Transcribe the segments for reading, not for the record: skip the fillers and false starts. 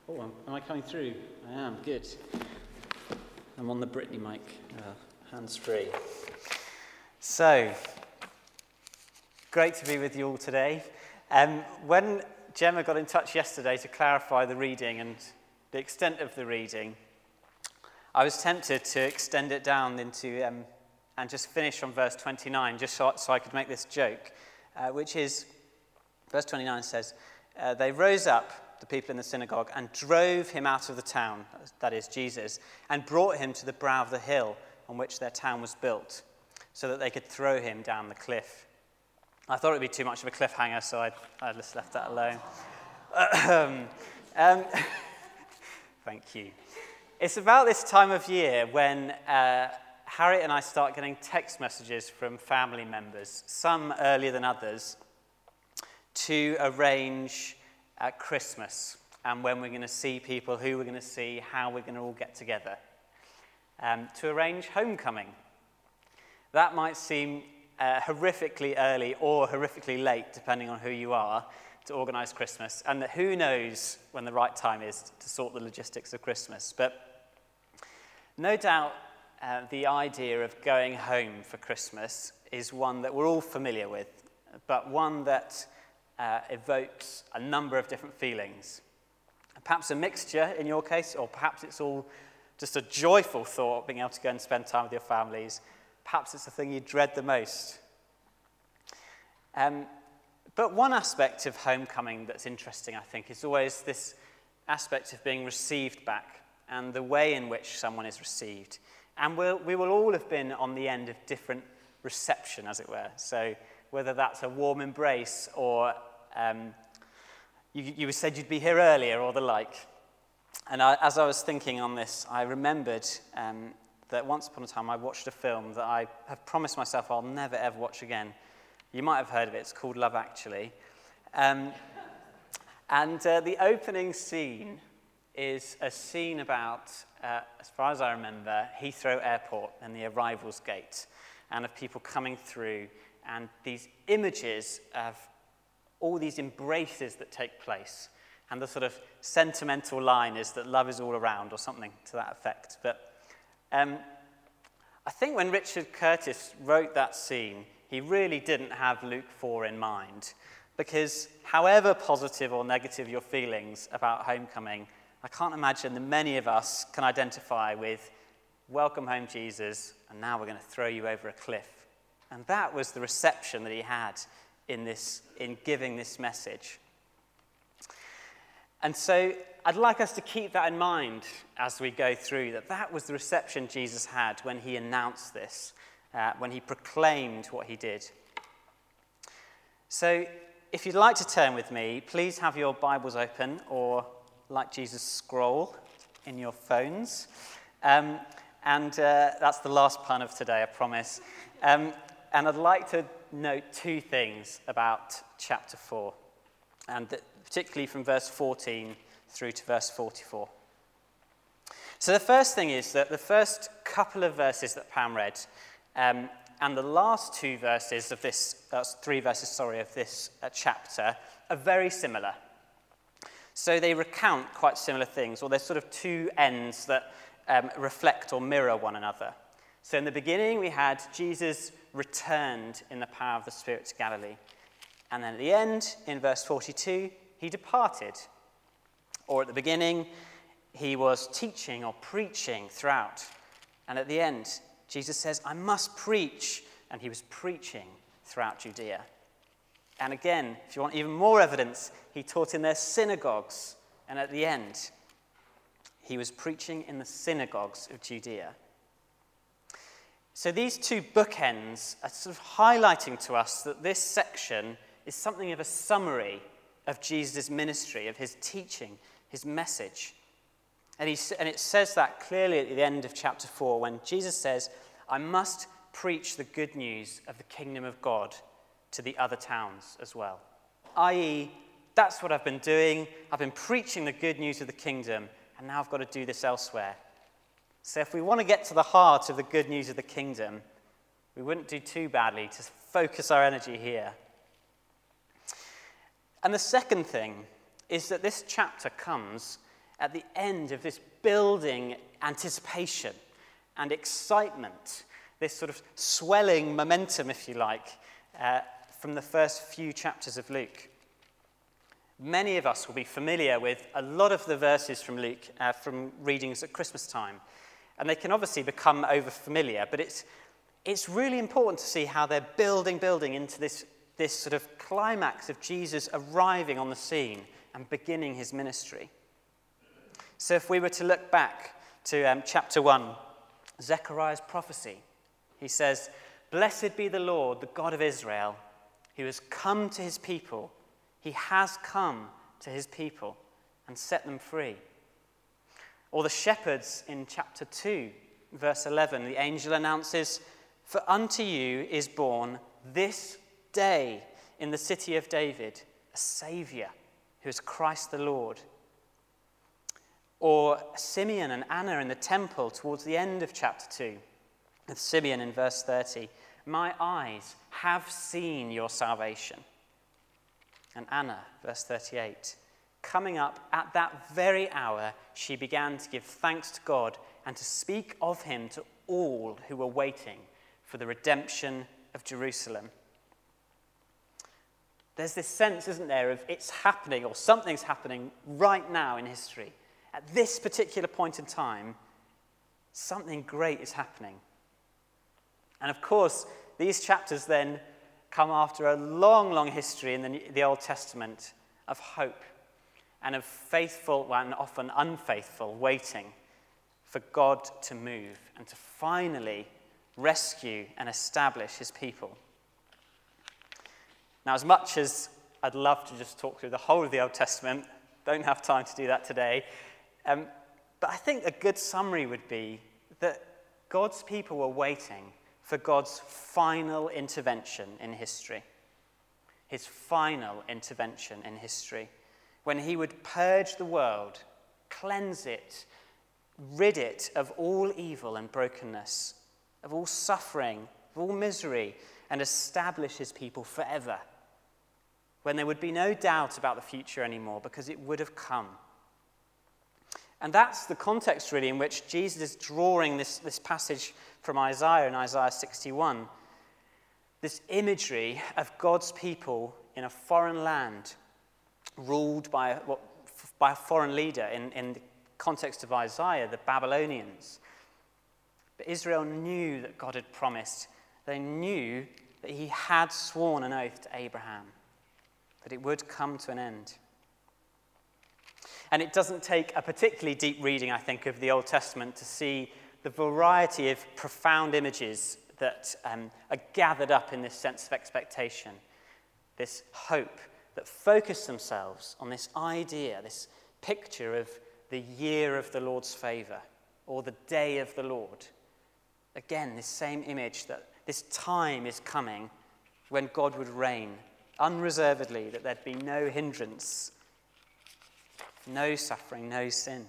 Oh, am I coming through? I am, good. I'm on the Brittany mic, hands-free. So, great to be with you all today. When Gemma got in touch yesterday to clarify the reading and the extent of the reading, I was tempted to extend it down into and just finish on verse 29, just so I could make this joke, which is, verse 29 says, they rose up, the people in the synagogue, and drove him out of the town, that is Jesus, and brought him to the brow of the hill on which their town was built, so that they could throw him down the cliff. I thought it would be too much of a cliffhanger, so I just left that alone. Thank you. It's about this time of year when Harriet and I start getting text messages from family members, some earlier than others, to arrange Christmas and when we're going to see people, who we're going to see, how we're going to all get together, to arrange homecoming. That might seem horrifically early or horrifically late, depending on who you are, to organise Christmas, and who knows when the right time is to sort the logistics of Christmas. But no doubt the idea of going home for Christmas is one that we're all familiar with, but one that evokes a number of different feelings. Perhaps a mixture in your case, or perhaps it's all just a joyful thought, being able to go and spend time with your families. Perhaps it's the thing you dread the most. But one aspect of homecoming that's interesting, I think, is always this aspect of being received back and the way in which someone is received. And we will all have been on the end of different reception, as it were. So whether that's a warm embrace or you said you'd be here earlier or the like. And as I was thinking on this, I remembered that once upon a time I watched a film that I have promised myself I'll never ever watch again. You might have heard of it. It's called Love Actually. And the opening scene is a scene about, as far as I remember, Heathrow Airport and the arrivals gate, and of people coming through, and these images of all these embraces that take place. And the sort of sentimental line is that love is all around, or something to that effect. But I think when Richard Curtis wrote that scene, he really didn't have Luke 4 in mind, because however positive or negative your feelings about homecoming, I can't imagine that many of us can identify with, welcome home, Jesus, and now we're going to throw you over a cliff. And that was the reception that he had in giving this message. And so I'd like us to keep that in mind as we go through, that was the reception Jesus had when he announced this, when he proclaimed what he did. So if you'd like to turn with me, please have your Bibles open, or like Jesus, scroll in your phones. And that's the last pun of today, I promise. And I'd like to note two things about chapter 4, and particularly from verse 14 through to verse 44. So the first thing is that the first couple of verses that Pam read, and the last two verses of this, three verses, of this chapter, are very similar. So they recount quite similar things, or there's sort of two ends that reflect or mirror one another. So in the beginning, we had Jesus returned in the power of the Spirit to Galilee. And then at the end, in verse 42, he departed. Or at the beginning, he was teaching or preaching throughout. And at the end, Jesus says, I must preach. And he was preaching throughout Judea. And again, if you want even more evidence, he taught in their synagogues. And at the end, he was preaching in the synagogues of Judea. So these two bookends are sort of highlighting to us that this section is something of a summary of Jesus' ministry, of his teaching, his message. And it says that clearly at the end of chapter 4 when Jesus says, I must preach the good news of the kingdom of God to the other towns as well. I.e., that's what I've been doing. I've been preaching the good news of the kingdom, and now I've got to do this elsewhere. So if we want to get to the heart of the good news of the kingdom, we wouldn't do too badly to focus our energy here. And the second thing is that this chapter comes at the end of this building anticipation and excitement, this sort of swelling momentum, if you like, from the first few chapters of Luke. Many of us will be familiar with a lot of the verses from Luke from readings at Christmas time, and they can obviously become over-familiar, but it's really important to see how they're building into this sort of climax of Jesus arriving on the scene and beginning his ministry. So if we were to look back to chapter 1, Zechariah's prophecy, he says, "Blessed be the Lord, the God of Israel, who has come to his people. He has come to his people and set them free." Or the shepherds in chapter 2, verse 11, the angel announces, "For unto you is born this day in the city of David a Saviour, who is Christ the Lord." Or Simeon and Anna in the temple towards the end of chapter 2, with Simeon in verse 30, "My eyes have seen your salvation." And Anna, verse 38, "Coming up at that very hour, she began to give thanks to God and to speak of him to all who were waiting for the redemption of Jerusalem." There's this sense, isn't there, of it's happening, or something's happening right now in history. At this particular point in time, something great is happening. And of course, these chapters then come after a long history in the Old Testament of hope and of faithful and often unfaithful waiting for God to move and to finally rescue and establish his people. Now, as much as I'd love to just talk through the whole of the Old Testament, don't have time to do that today, but I think a good summary would be that God's people were waiting for God's final intervention in history. His final intervention in history, when he would purge the world, cleanse it, rid it of all evil and brokenness, of all suffering, of all misery, and establish his people forever, when there would be no doubt about the future anymore, because it would have come. And that's the context, really, in which Jesus is drawing this passage from Isaiah in Isaiah 61. This imagery of God's people in a foreign land, ruled by a foreign leader, in the context of Isaiah, the Babylonians. But Israel knew that God had promised. They knew that he had sworn an oath to Abraham, that it would come to an end. And it doesn't take a particularly deep reading, I think, of the Old Testament to see the variety of profound images that are gathered up in this sense of expectation, this hope that focus themselves on this idea, this picture of the year of the Lord's favour, or the day of the Lord. Again, this same image that this time is coming when God would reign unreservedly, that there'd be no hindrance, no suffering, no sin.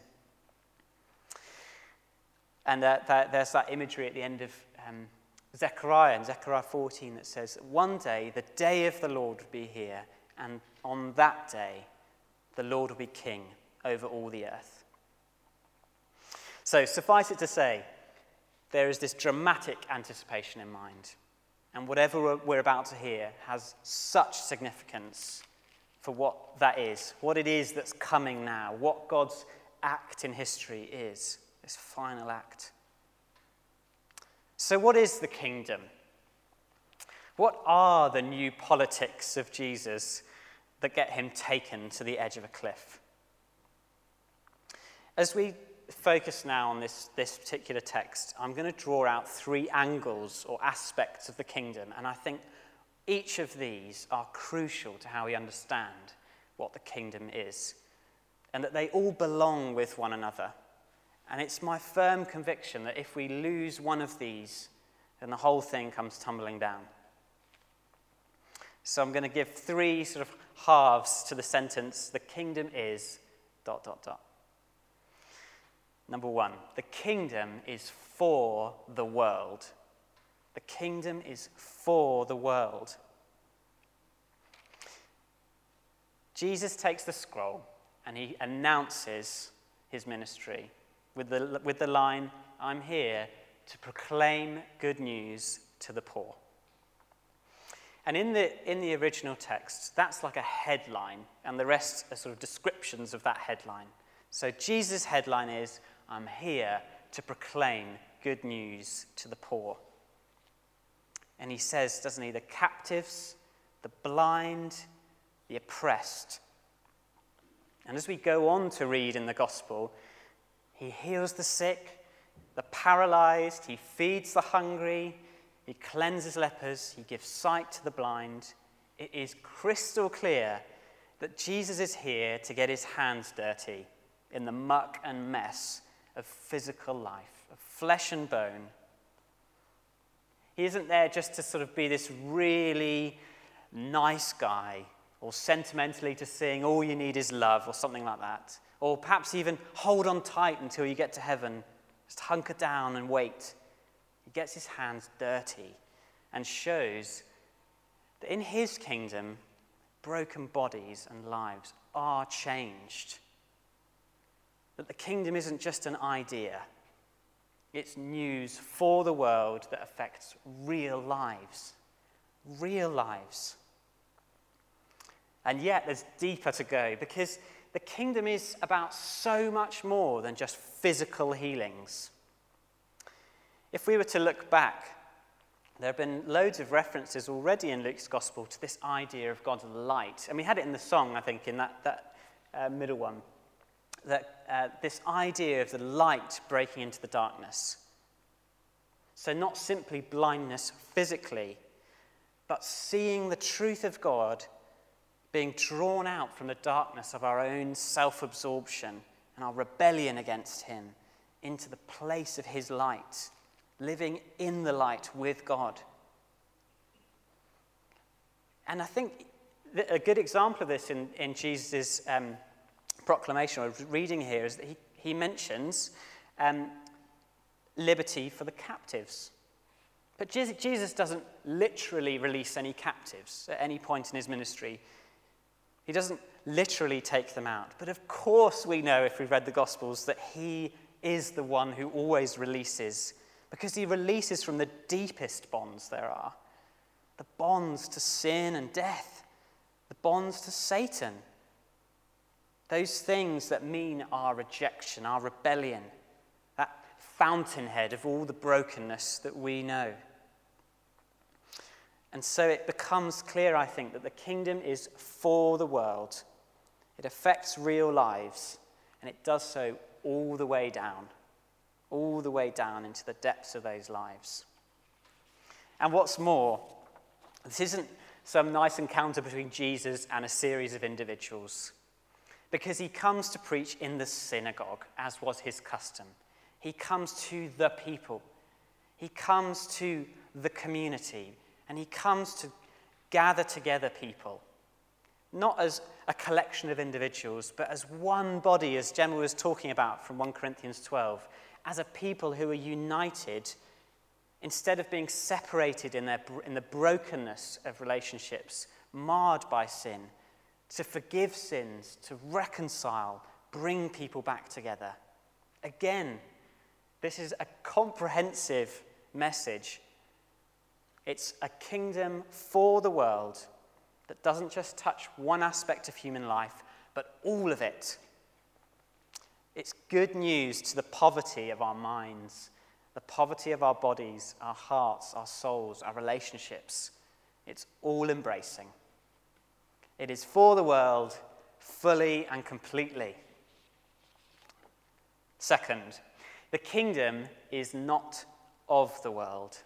And there's that imagery at the end of Zechariah, in Zechariah 14, that says, "One day, the day of the Lord will be here, and on that day, the Lord will be king over all the earth." So, suffice it to say, there is this dramatic anticipation in mind. And whatever we're about to hear has such significance for what that is, what it is that's coming now, what God's act in history is, this final act. So what is the kingdom? What are the new politics of Jesus that get him taken to the edge of a cliff? As we focus now on this particular text, I'm going to draw out three angles or aspects of the kingdom, and I think each of these are crucial to how we understand what the kingdom is, and that they all belong with one another. And it's my firm conviction that if we lose one of these, then the whole thing comes tumbling down. So I'm going to give three sort of halves to the sentence, the kingdom is ... Number one, the kingdom is for the world. The kingdom is for the world. Jesus takes the scroll and he announces his ministry with the line, "I'm here to proclaim good news to the poor." And in the original text, that's like a headline, and the rest are sort of descriptions of that headline. So Jesus' headline is, "I'm here to proclaim good news to the poor." And he says, doesn't he, the captives, the blind, the oppressed. And as we go on to read in the gospel, he heals the sick, the paralyzed, he feeds the hungry, he cleanses lepers, he gives sight to the blind. It is crystal clear that Jesus is here to get his hands dirty in the muck and mess of physical life, of flesh and bone. He isn't there just to sort of be this really nice guy, or sentimentally to sing "All You Need Is Love" or something like that. Or perhaps even hold on tight until you get to heaven. Just hunker down and wait. He gets his hands dirty and shows that in his kingdom, broken bodies and lives are changed. That the kingdom isn't just an idea. It's news for the world that affects real lives. Real lives. And yet there's deeper to go, because the kingdom is about so much more than just physical healings. If we were to look back, there have been loads of references already in Luke's gospel to this idea of God's light. And we had it in the song, I think, in that middle one. That this idea of the light breaking into the darkness. So not simply blindness physically, but seeing the truth of God being drawn out from the darkness of our own self-absorption and our rebellion against him into the place of his light, living in the light with God. And I think a good example of this in Jesus' proclamation, or reading here, is that he mentions liberty for the captives. But Jesus doesn't literally release any captives at any point in his ministry. He doesn't literally take them out. But of course we know, if we've read the Gospels, that he is the one who always releases, because he releases from the deepest bonds there are. The bonds to sin and death. The bonds to Satan. Those things that mean our rejection, our rebellion, that fountainhead of all the brokenness that we know. And so it becomes clear, I think, that the kingdom is for the world. It affects real lives, and it does so all the way down into the depths of those lives. And what's more, this isn't some nice encounter between Jesus and a series of individuals, because he comes to preach in the synagogue, as was his custom. He comes to the people. He comes to the community. And he comes to gather together people, not as a collection of individuals, but as one body, as Gemma was talking about from 1 Corinthians 12, as a people who are united, instead of being separated in the brokenness of relationships, marred by sin, to forgive sins, to reconcile, bring people back together. Again, this is a comprehensive message. It's a kingdom for the world that doesn't just touch one aspect of human life, but all of it. It's good news to the poverty of our minds, the poverty of our bodies, our hearts, our souls, our relationships. It's all embracing. It is for the world, fully and completely. Second, the kingdom is not of the world.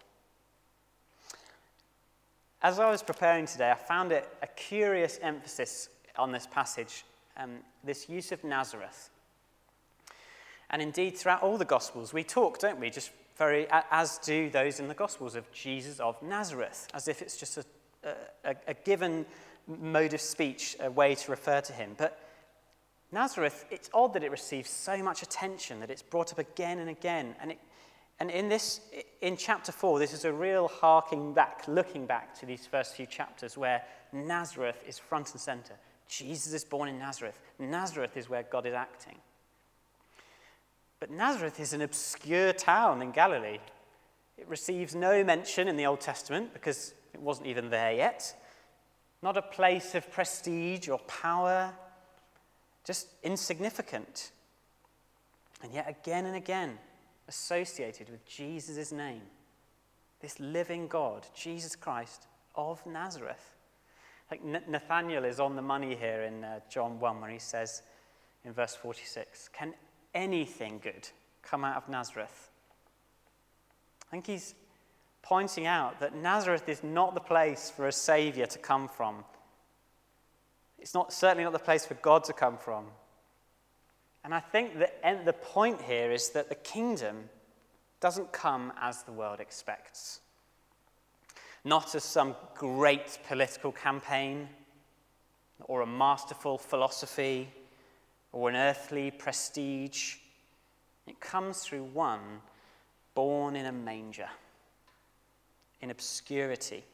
As I was preparing today, I found it a curious emphasis on this passage, this use of Nazareth. And indeed, throughout all the Gospels, we talk, don't we, just as do those in the Gospels, of Jesus of Nazareth, as if it's just a given mode of speech, a way to refer to him. But Nazareth, it's odd that it receives so much attention, that it's brought up again and again. And in chapter 4, this is a real looking back to these first few chapters where Nazareth is front and center. Jesus is born in Nazareth. Nazareth is where God is acting. But Nazareth is an obscure town in Galilee. It receives no mention in the Old Testament because it wasn't even there yet. Not a place of prestige or power, just insignificant. And yet again and again associated with Jesus' name. This living God, Jesus Christ of Nazareth. Like Nathaniel is on the money here in John 1 when he says in verse 46, "Can anything good come out of Nazareth?" I think he's pointing out that Nazareth is not the place for a saviour to come from. It's certainly not the place for God to come from. And I think that the point here is that the kingdom doesn't come as the world expects. Not as some great political campaign, or a masterful philosophy, or an earthly prestige. It comes through one born in a manger, in obscurity.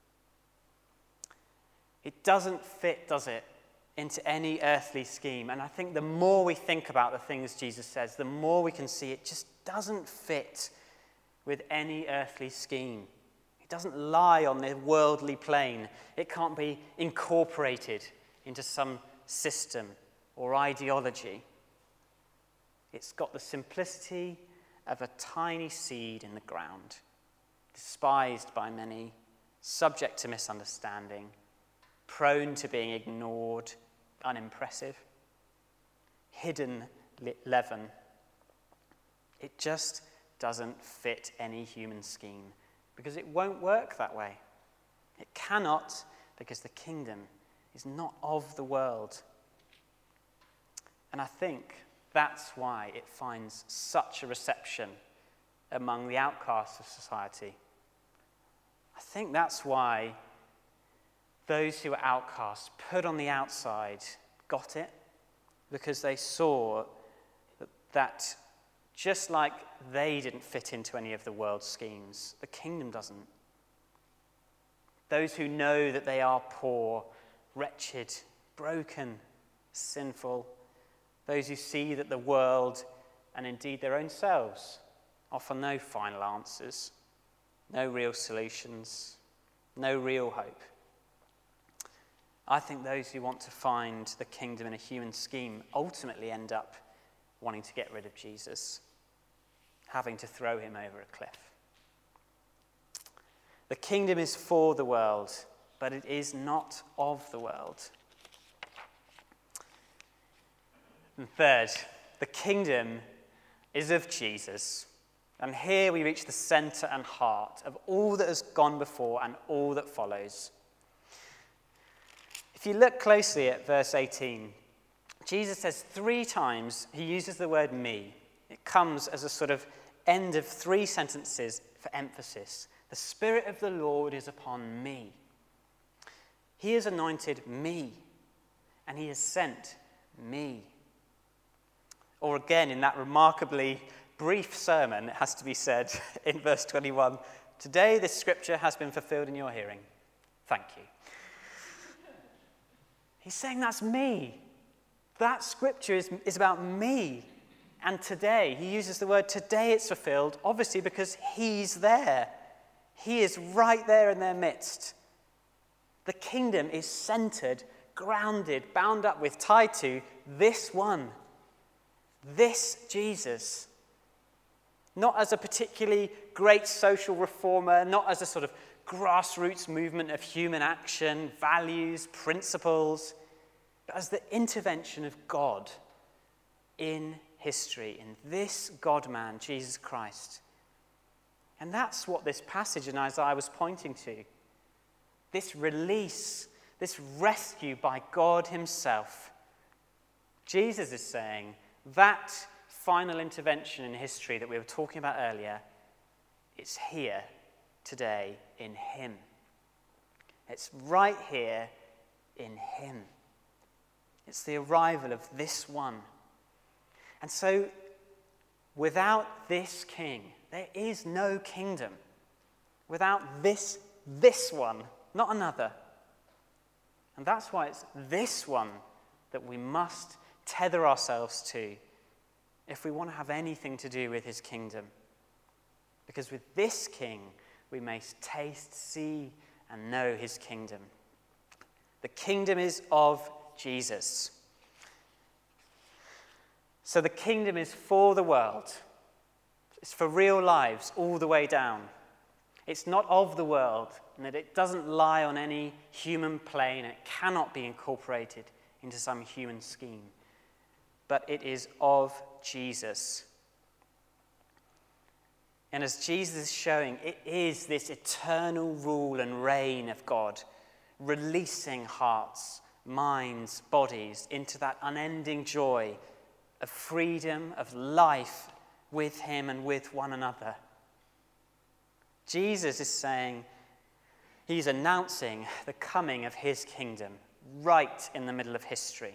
It doesn't fit, does it, into any earthly scheme. And I think the more we think about the things Jesus says, the more we can see it just doesn't fit with any earthly scheme. It doesn't lie on the worldly plane. It can't be incorporated into some system or ideology. It's got the simplicity of a tiny seed in the ground, despised by many, subject to misunderstanding, prone to being ignored, unimpressive, hidden leaven. It just doesn't fit any human scheme because it won't work that way. It cannot because the kingdom is not of the world. And I think that's why it finds such a reception among the outcasts of society. I think that's why those who were outcasts, put on the outside, got it, because they saw that just like they didn't fit into any of the world's schemes, the kingdom doesn't. Those who know that they are poor, wretched, broken, sinful, those who see that the world, and indeed their own selves, offer no final answers, no real solutions, no real hope. I think those who want to find the kingdom in a human scheme ultimately end up wanting to get rid of Jesus, having to throw him over a cliff. The kingdom is for the world, but it is not of the world. And third, the kingdom is of Jesus. And here we reach the centre and heart of all that has gone before and all that follows. If you look closely at verse 18, Jesus says 3 times, he uses the word me. It comes as a sort of end of 3 sentences for emphasis. The Spirit of the Lord is upon me. He has anointed me, and he has sent me. Or again, in that remarkably brief sermon, it has to be said in verse 21, "Today this scripture has been fulfilled in your hearing. Thank you." He's saying that's me. That scripture is about me. And today, he uses the word today it's fulfilled, obviously because he's there. He is right there in their midst. The kingdom is centered, grounded, bound up with, tied to this one. This Jesus. Not as a particularly great social reformer, not as a sort of grassroots movement of human action, values, principles, but as the intervention of God in history, in this God-man, Jesus Christ. And that's what this passage in Isaiah was pointing to. This release, this rescue by God himself. Jesus is saying that final intervention in history that we were talking about earlier, it's here today in him. It's right here in him. It's the arrival of this one. And so, without this king, there is no kingdom. Without this one, not another. And that's why it's this one that we must tether ourselves to if we want to have anything to do with his kingdom. Because with this king, we may taste, see, and know his kingdom. The kingdom is of Jesus. So the kingdom is for the world. It's for real lives all the way down. It's not of the world, and that it doesn't lie on any human plane. It cannot be incorporated into some human scheme. But it is of Jesus. And as Jesus is showing, it is this eternal rule and reign of God, releasing hearts, minds, bodies into that unending joy of freedom, of life with him and with one another. Jesus is saying, he's announcing the coming of his kingdom right in the middle of history.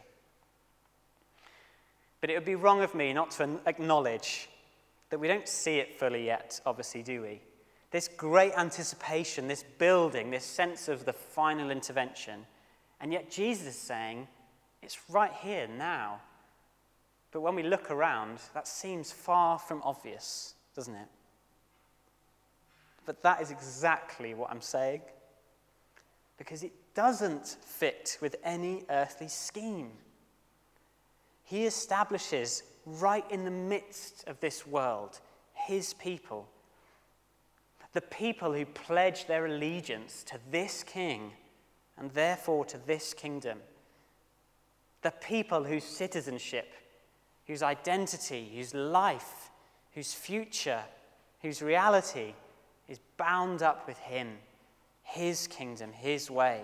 But it would be wrong of me not to acknowledge that we don't see it fully yet, obviously, do we? This great anticipation, this building, this sense of the final intervention. And yet Jesus is saying, it's right here now. But when we look around, that seems far from obvious, doesn't it? But that is exactly what I'm saying. Because it doesn't fit with any earthly scheme. He establishes right in the midst of this world his people. The people who pledge their allegiance to this king and therefore to this kingdom. The people whose citizenship, whose identity, whose life, whose future, whose reality is bound up with him, his kingdom, his way.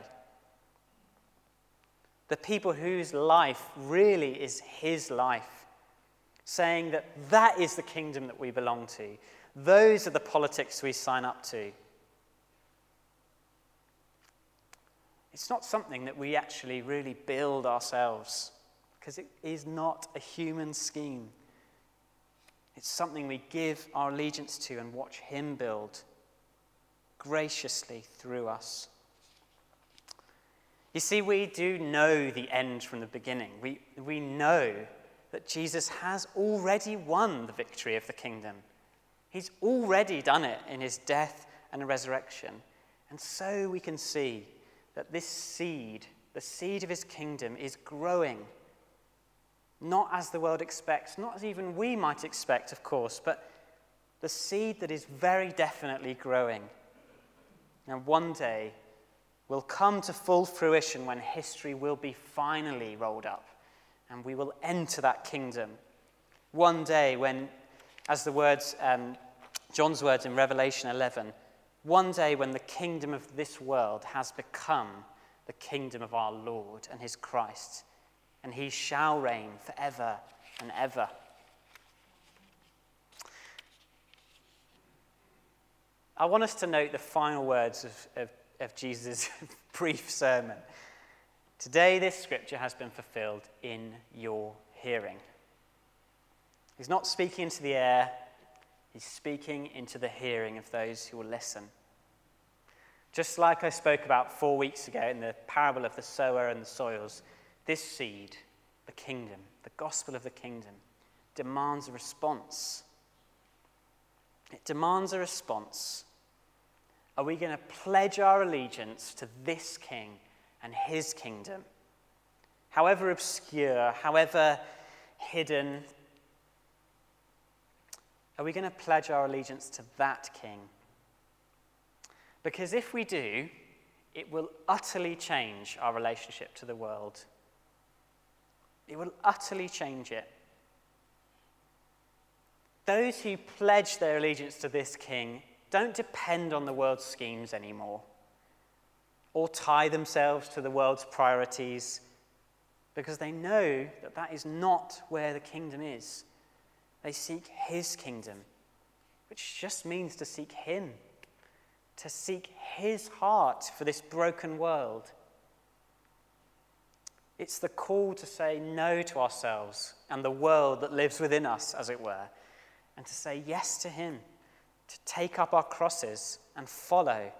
The people whose life really is his life, saying that that is the kingdom that we belong to. Those are the politics we sign up to. It's not something that we actually really build ourselves, because it is not a human scheme. It's something we give our allegiance to and watch him build graciously through us. You see, we do know the end from the beginning. We know that Jesus has already won the victory of the kingdom. He's already done it in his death and resurrection. And so we can see that this seed, the seed of his kingdom, is growing. Not as the world expects, not as even we might expect, of course, but the seed that is very definitely growing. And one day will come to full fruition when history will be finally rolled up and we will enter that kingdom. One day when, as the words, John's words in Revelation 11, one day when the kingdom of this world has become the kingdom of our Lord and his Christ, and he shall reign forever and ever. I want us to note the final words of Jesus' brief sermon. Today this scripture has been fulfilled in your hearing. He's not speaking into the air, he's speaking into the hearing of those who will listen. Just like I spoke about 4 weeks ago in the parable of the sower and the soils, this seed, the kingdom, the gospel of the kingdom, demands a response. It demands a response. Are we going to pledge our allegiance to this king and his kingdom? However obscure, however hidden, are we going to pledge our allegiance to that king? Because if we do, it will utterly change our relationship to the world. It will utterly change it. Those who pledge their allegiance to this king don't depend on the world's schemes anymore, or tie themselves to the world's priorities, because they know that that is not where the kingdom is. They seek his kingdom, which just means to seek him, to seek his heart for this broken world. It's the call to say no to ourselves and the world that lives within us, as it were, and to say yes to him, to take up our crosses and follow.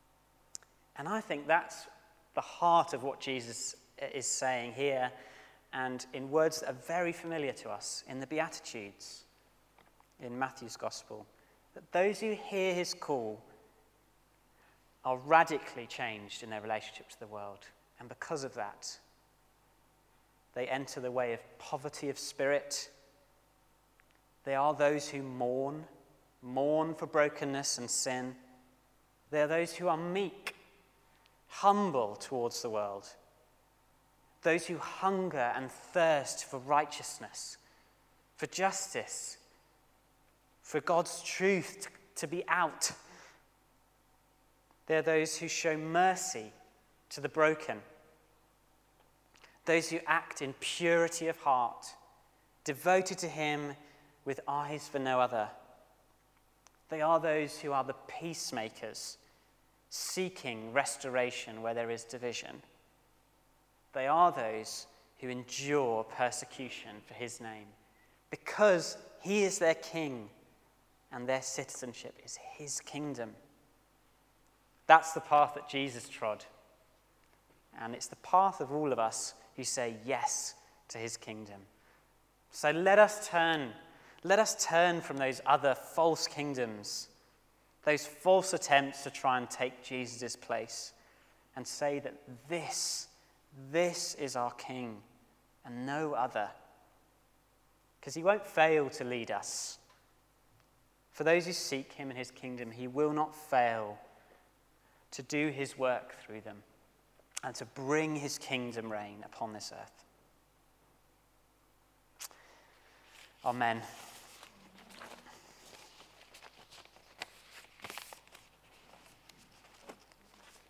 And I think that's the heart of what Jesus is saying here and in words that are very familiar to us in the Beatitudes, in Matthew's Gospel, that those who hear his call are radically changed in their relationship to the world. And because of that, they enter the way of poverty of spirit. They are those who mourn for brokenness and sin. They are those who are meek, humble towards the world. Those who hunger and thirst for righteousness, for justice, for God's truth to be out. They are those who show mercy to the broken. Those who act in purity of heart, devoted to him with eyes for no other. They are those who are the peacemakers, seeking restoration where there is division. They are those who endure persecution for his name, because he is their king and their citizenship is his kingdom. That's the path that Jesus trod. And it's the path of all of us who say yes to his kingdom. So let us turn from those other false kingdoms, those false attempts to try and take Jesus' place, and say that this is our King and no other. Because he won't fail to lead us. For those who seek him and his kingdom, he will not fail to do his work through them and to bring his kingdom reign upon this earth. Amen.